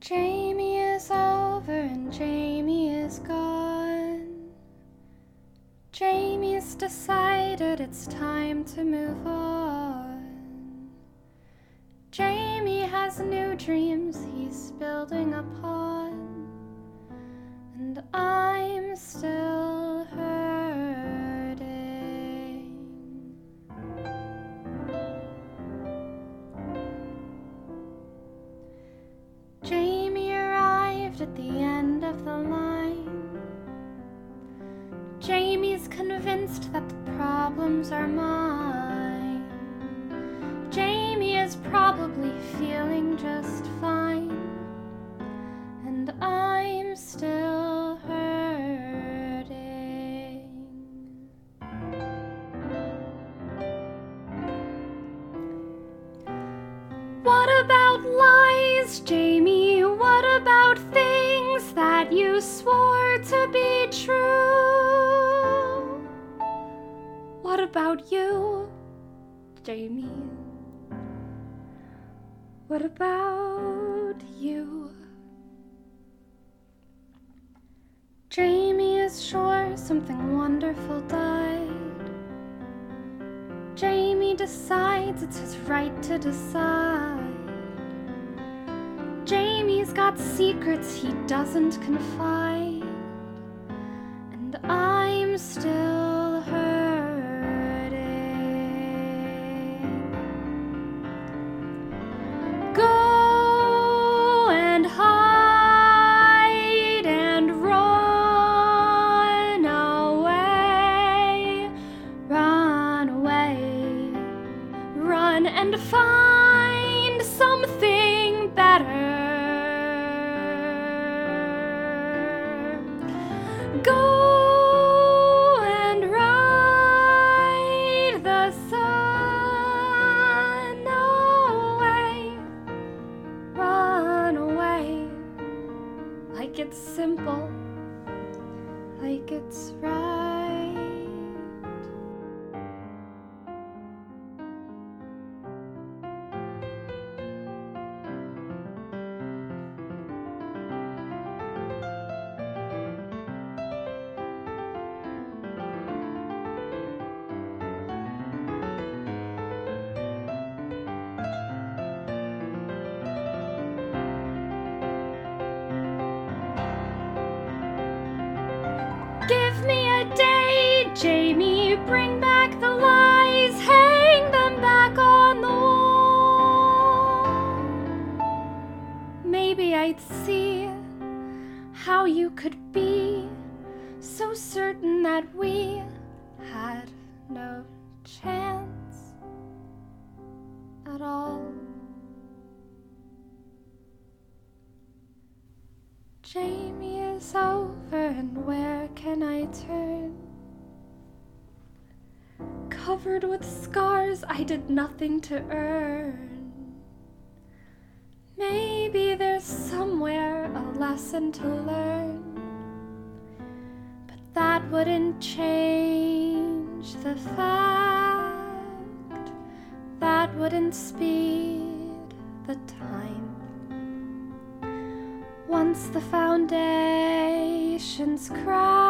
Jamie is over and Jamie is gone. Jamie's decided it's time to move on. Jamie has new dreams he's building upon, and I'm still hurting. Jamie arrived at the end of the line. Jamie's convinced that the problems are mine. Jamie is probably feeling just fine, and I'm still hurting. What about lies, Jamie? What about things that you swore to be true? What about you, Jamie? What about you? Jamie is sure something wonderful died. Jamie decides it's his right to decide. Jamie's got secrets he doesn't confide, and I'm still hurting. Go and hide and run away, run away, run and find something better. Go and ride the sun away, run away, like it's simple, like it's right. Give me a day, Jamie, bring back the lies, hang them back on the wall. Maybe I'd see how you could be so certain that we had no chance at all. Jamie is over, and where can I turn? Covered with scars I did nothing to earn. Maybe there's somewhere a lesson to learn, but that wouldn't change the fact, that wouldn't speed the time. Once the foundations crack,